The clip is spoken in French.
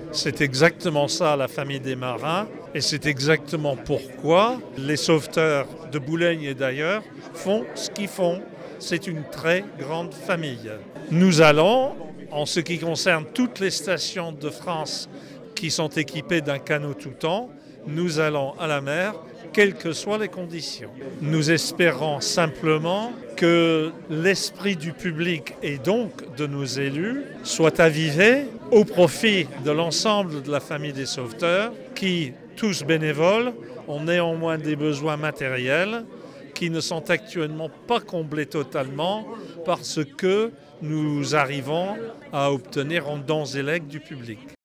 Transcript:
C'est exactement ça la famille des marins et c'est exactement pourquoi les sauveteurs de Boulogne et d'ailleurs font ce qu'ils font. C'est une très grande famille. Nous allons, en ce qui concerne toutes les stations de France qui sont équipées d'un canot tout temps, nous allons à la mer, quelles que soient les conditions. Nous espérons simplement que l'esprit du public et donc de nos élus soit avivé au profit de l'ensemble de la famille des sauveteurs qui, tous bénévoles, ont néanmoins des besoins matériels qui ne sont actuellement pas comblés totalement parce que nous arrivons à obtenir en dons et legs du public.